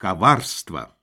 Коварство.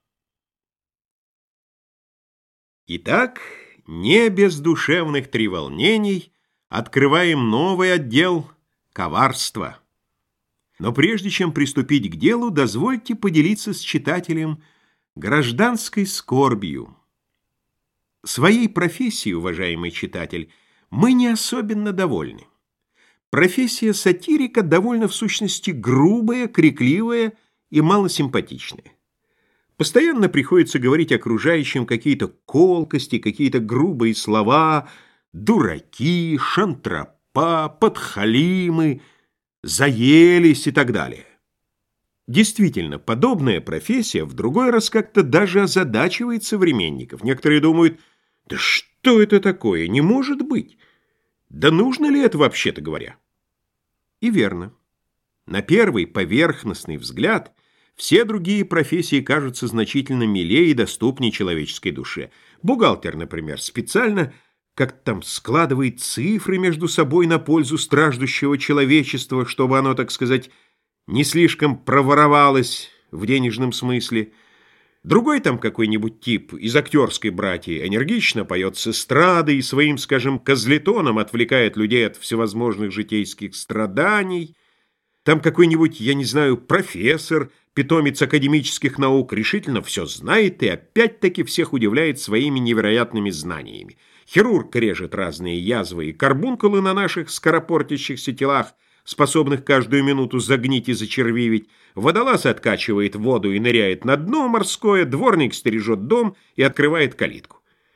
Итак, не без душевных треволнений открываем новый отдел коварства. Но прежде чем приступить к делу, дозвольте поделиться с читателем гражданской скорбью. Своей профессией, уважаемый читатель, мы не особенно довольны. Профессия сатирика довольно в сущности грубая, крикливая и малосимпатичная. Постоянно приходится говорить окружающим какие-то колкости, какие-то грубые слова, дураки, шантропа, подхалимы, заелись и так далее. Действительно, подобная профессия в другой раз как-то даже озадачивает современников. Некоторые думают, да что это такое, не может быть. Да нужно ли это вообще-то говоря? И верно. На первый поверхностный взгляд все другие профессии кажутся значительно милее и доступнее человеческой душе. Бухгалтер, например, специально как там складывает цифры между собой на пользу страждущего человечества, чтобы оно, так сказать, не слишком проворовалось в денежном смысле. Другой там какой-нибудь тип из актерской братьи энергично поет с эстрады и своим, скажем, козлетоном отвлекает людей от всевозможных житейских страданий. Там какой-нибудь, я не знаю, профессор, питомец академических наук, решительно все знает и опять-таки всех удивляет своими невероятными знаниями. Хирург режет разные язвы и карбункулы на наших скоропортящихся телах, способных каждую минуту загнить и зачервивить. Водолаз откачивает воду и ныряет на дно морское, дворник стережет дом и открывает калитку.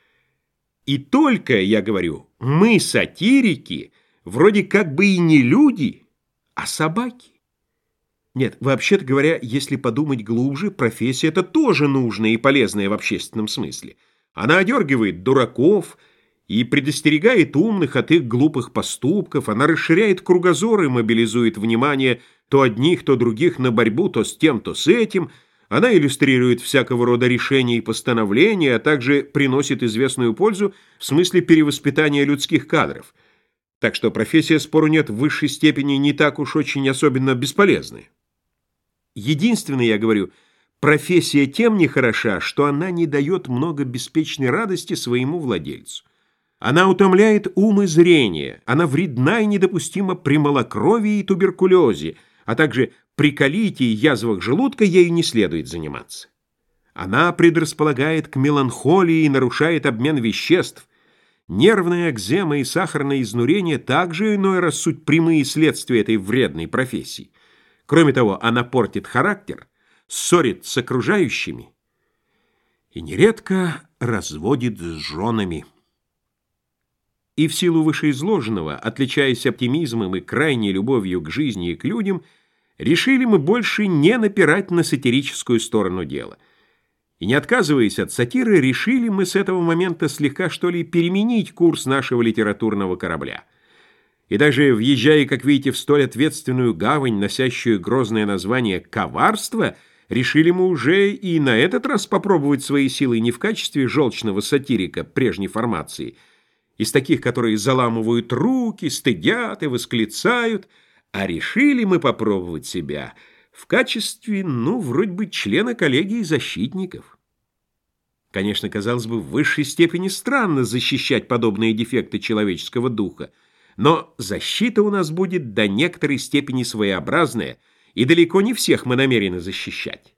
И только, я говорю, мы, сатирики, вроде как бы и не люди, а собаки. Нет, вообще-то говоря, если подумать глубже, профессия это тоже нужная и полезная в общественном смысле. Она одергивает дураков и предостерегает умных от их глупых поступков, она расширяет кругозор и мобилизует внимание то одних, то других на борьбу то с тем, то с этим, она иллюстрирует всякого рода решения и постановления, а также приносит известную пользу в смысле перевоспитания людских кадров. Так что профессия, спору нет, в высшей степени не так уж очень особенно бесполезная. Единственное, я говорю, профессия тем не хороша, что она не дает много беспечной радости своему владельцу. Она утомляет ум и зрение, она вредна и недопустима при малокровии и туберкулезе, а также при колите и язвах желудка ею не следует заниматься. Она предрасполагает к меланхолии и нарушает обмен веществ. Нервная экзема и сахарное изнурение также иной раз суть прямые следствия этой вредной профессии. Кроме того, она портит характер, ссорит с окружающими и нередко разводит с женами. И в силу вышеизложенного, отличаясь оптимизмом и крайней любовью к жизни и к людям, решили мы больше не напирать на сатирическую сторону дела. И не отказываясь от сатиры, решили мы с этого момента слегка, что ли, переменить курс нашего литературного корабля. И даже въезжая, как видите, в столь ответственную гавань, носящую грозное название «коварство», решили мы уже и на этот раз попробовать свои силы не в качестве желчного сатирика прежней формации, из таких, которые заламывают руки, стыдят и восклицают, а решили мы попробовать себя в качестве, вроде бы члена коллегии защитников. Конечно, казалось бы, в высшей степени странно защищать подобные дефекты человеческого духа, но защита у нас будет до некоторой степени своеобразная, и далеко не всех мы намерены защищать.